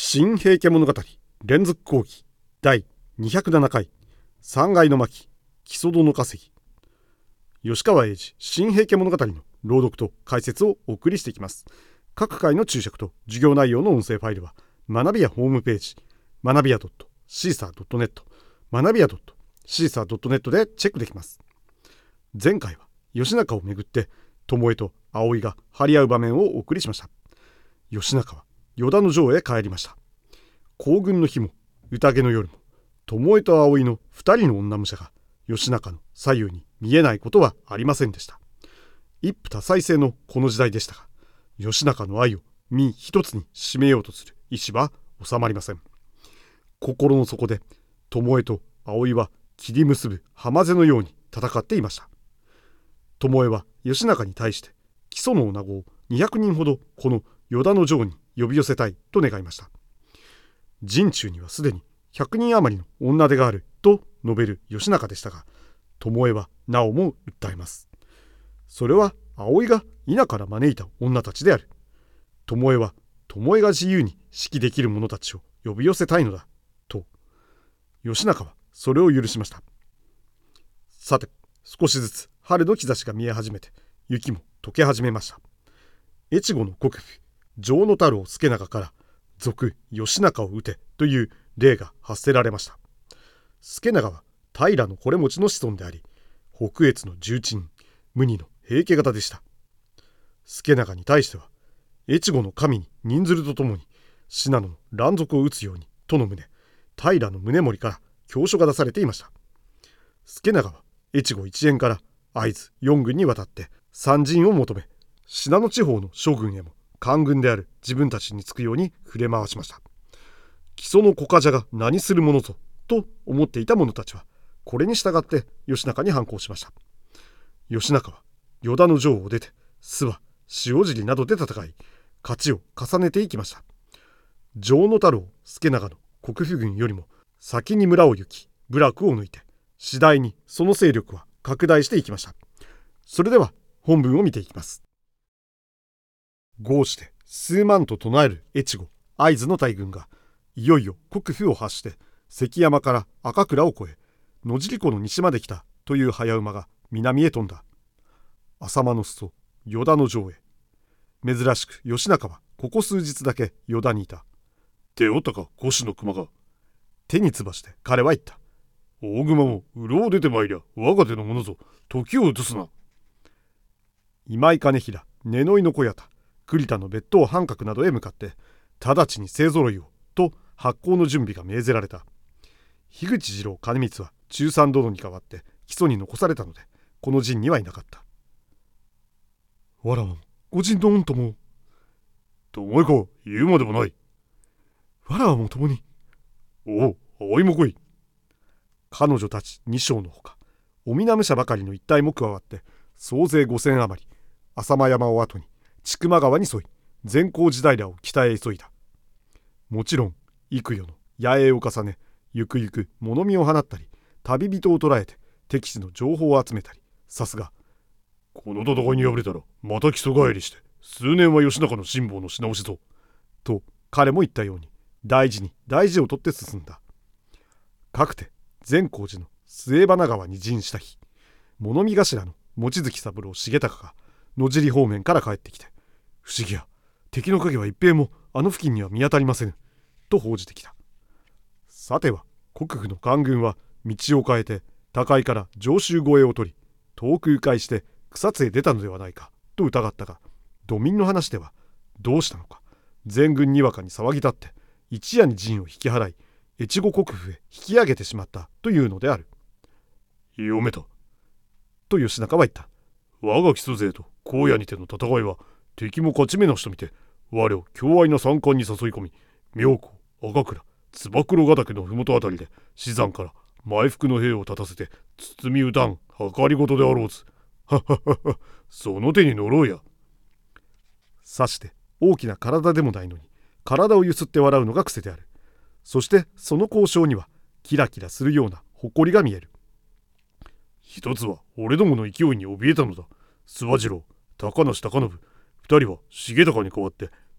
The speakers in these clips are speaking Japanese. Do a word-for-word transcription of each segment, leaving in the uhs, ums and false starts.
新平家物語連続講義だいにひゃくななかいさんがいの巻木曽殿稼ぎ。吉川英治新平家物語の朗読と解説をお送りしていきます。各回の注釈と授業内容の音声ファイルは学びやホームページ学びや シーサードットネット 学びや シーサードットネット でチェックできます。前回は義仲をめぐって巴と葵が張り合う場面をお送りしました。義仲は依田の城へ帰りました。行軍の日も宴の夜も巴と葵の二人の女武者が義仲の左右に見えないことはありませんでした。一夫多妻制のこの時代でしたが、義仲の愛を身一つに締めようとする意志は収まりません。心の底で巴と葵は切り結ぶ浜瀬のように戦っていました。巴は義仲に対して木曽の女子をにひゃくにんほどこの依田の城に呼び寄せたいと願いました。陣中にはすでにひゃくにん余りの女手があると述べる義仲でしたが、巴はなおも訴えます。それは葵が稲から招いた女たちである。巴は巴が自由に指揮できる者たちを呼び寄せたいのだと。義仲はそれを許しました。さて、少しずつ春の兆しが見え始めて雪も溶け始めました。越後の国府城之太郎助長から賊義仲を討てという令が発せられました。助長は平の惟持の子孫であり、北越の重鎮無二の平家方でした。助長に対しては越後の神に任ずるとともに信濃の乱賊を討つようにとの旨、平の宗盛から教書が出されていました。助長は越後一円から会津四郡に渡って参陣を求め、信濃地方の諸郡へも官軍である自分たちにつくように触れ回しました。木曽の小冠者が何するものぞと思っていた者たちはこれに従って義仲に反抗しました。義仲は依田の城を出て諏訪塩尻などで戦い勝ちを重ねていきました。城之太郎助長の国府軍よりも先に村を行き部落を抜いて次第にその勢力は拡大していきました。それでは本文を見ていきます。豪して数万と唱える越後会津の大軍がいよいよ国府を発して関山から赤倉を越え野尻湖の西まで来たという早馬が南へ飛んだ。浅間の裾依田の城へ。珍しく義仲はここ数日だけ依田にいた。 出おったか五種の熊が。 手につばして彼は言った。 大熊もうろを出てまいりゃ我が手のものぞ、時を移すな。 今井兼平根の井の小屋田栗田の別当半角などへ向かって直ちに勢ぞろいをと発行の準備が命ぜられた。樋口次郎兼光は中三殿に代わって木曽に残されたのでこの陣にはいなかった。 わらわもご陣の御とも。ともえか言うまでもない。 わらわも共に。 おう、葵も来い。 彼女たち二将のほかおみな武者ばかりの一帯も加わって総勢五千余り浅間山を後に千曲川に沿い善光寺平を北へ急いだ。もちろん幾代の野営を重ねゆくゆく物見を放ったり旅人を捕らえて敵地の情報を集めたり、さすがこの戦いに敗れたらまた木曽帰りして数年は義仲の辛抱のし直しぞと彼も言ったように大事に大事を取って進んだ。かくて善光寺の末花川に陣した日、物見頭の望月三郎重隆が野尻方面から帰ってきて、不思議や敵の影は一兵もあの付近には見当たりませぬと報じてきた。さては国府の官軍は道を変えて高井から上州越えを取り遠く迂回して草津へ出たのではないかと疑ったが、土民の話ではどうしたのか全軍にわかに騒ぎ立って一夜に陣を引き払い越後国府へ引き上げてしまったというのである。 読めたと義仲は言った。 我が木曽勢と荒野にての戦いは敵も勝ち目なしと見て我を強愛な三冠に誘い込み、妙高赤倉燕九郎ヶ岳の麓あたりで死山から前服の兵を立たせて包み歌ん計りごとであろうず。はっはっはっは、その手に乗ろうや。 さして大きな体でもないのに体をゆすって笑うのが癖である。そしてその交渉にはキラキラするような誇りが見える。 一つは俺どもの勢いに怯えたのだ。諏訪次郎、高梨高信、二人は重高に代わって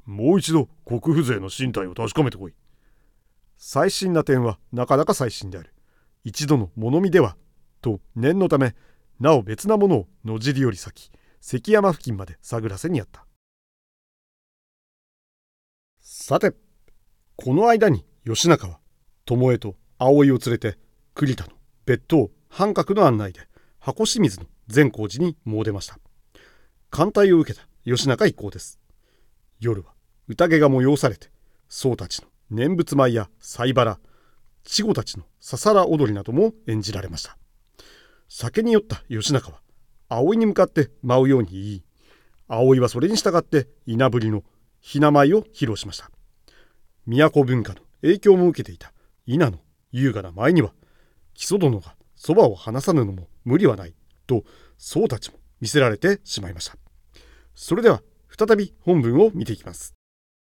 もう一度国府勢の身体を確かめてこい。 最新な点はなかなか最新である。一度の物見ではと念のため、なお別なものを野尻より先、関山付近まで探らせにやった。さて、この間に義仲は巴と葵を連れて栗田の別当半角の案内で箱清水の善光寺に詣でました。艦隊を受けた義仲一行です。夜は宴が催されて、僧たちの念仏舞や祭払、稚児たちのささら踊りなども演じられました。酒に酔った義仲は葵に向かって舞うように言い、葵はそれに従って稲振りのひな舞を披露しました。都文化の影響も受けていた稲の優雅な舞には、木曽殿がそばを離さぬのも無理はないと僧たちも見せられてしまいました。それでは再び本文を見ていきます。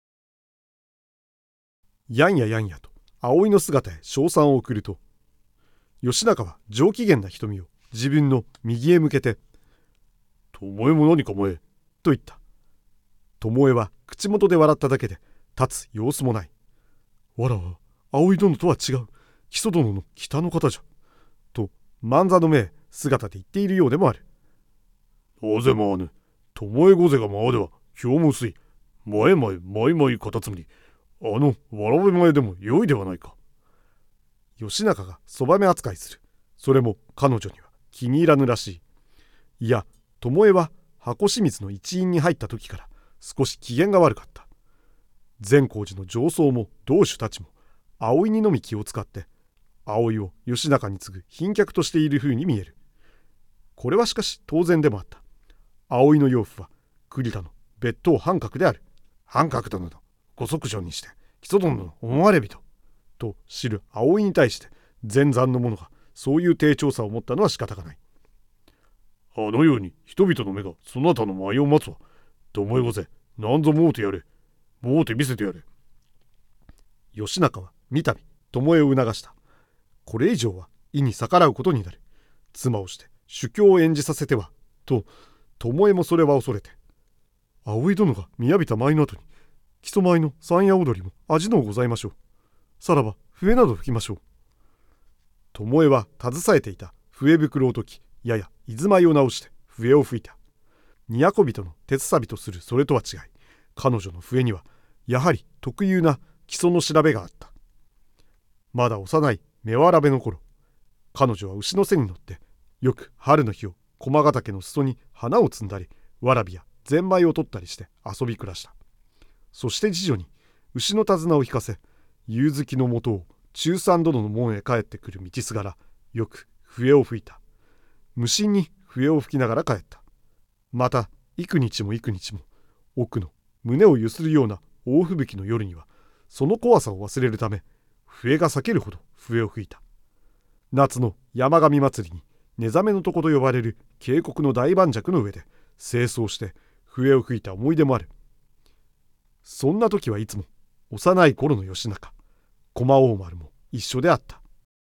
やんややんやと葵の姿へ称賛を送ると、義仲は上機嫌な瞳を自分の右へ向けて、 巴も何か前と言った。巴は口元で笑っただけで立つ様子もない。わらは葵殿とは違う木曽殿の北の方じゃと万座の目姿で言っているようでもある。 なぜまわぬ。巴御勢が回では表も薄い。前前前前カタツムリ、あのわらべ前でも良いではないか。 義仲がそばめ扱いする。それも彼女には気に入らぬらしい。いや、巴は箱清水の一員に入った時から少し機嫌が悪かった。善光寺の上僧も同種たちも葵にのみ気を使って葵を義仲に次ぐ賓客としている風に見える。これはしかし当然でもあった。葵の養父は栗田の別当半角である。半角殿のご息女にして木曽殿の思われ人と知る葵に対して前山の者がそういう低調さを持ったのは仕方がない。 あのように人々の目がそなたの舞を待つわ。巴御勢、なんぞもうてやれ。もうて見せてやれ。 義仲は三度巴を促した。これ以上は意に逆らうことになる。妻をして主教を演じさせてはと巴もそれは恐れて、葵殿が雅びた舞の後に木曽舞の山野踊りも味のございましょう。さらば笛など吹きましょう。巴は携えていた笛袋を解き、やや居住まいを直して笛を吹いた。都人の鉄錆とするそれとは違い、彼女の笛にはやはり特有な基礎の調べがあった。まだ幼い目わらべの頃、彼女は牛の背に乗ってよく春の日を駒ヶ岳の裾に花を摘んだり、わらびやゼンマイを取ったりして遊び暮らした。そして次女に牛の手綱を引かせ、夕月のもとを中三殿の門へ帰ってくる道すがらよく笛を吹いた。無心に笛を吹きながら帰った。また幾日も幾日も奥の胸をゆするような大吹雪の夜にはその怖さを忘れるため笛が裂けるほど笛を吹いた。夏の山上祭りに寝覚めの床と呼ばれる渓谷の大磐石の上で清掃して笛を吹いた思い出もある。そんな時はいつも幼い頃の義仲、駒大丸も一緒であった。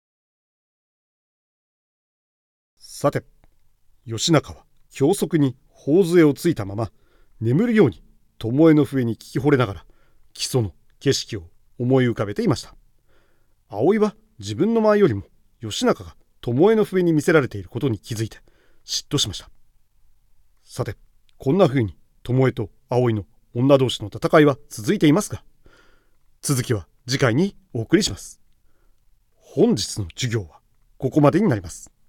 さて、義仲は教則に頬杖をついたまま眠るように巴の笛に聞き惚れながら木曽の景色を思い浮かべていました。葵は自分の前よりも義仲が巴の笛に見せられていることに気づいて嫉妬しました。さて、こんな風に巴と葵の女同士の戦いは続いていますが、続きは次回にお送りします。本日の授業はここまでになります。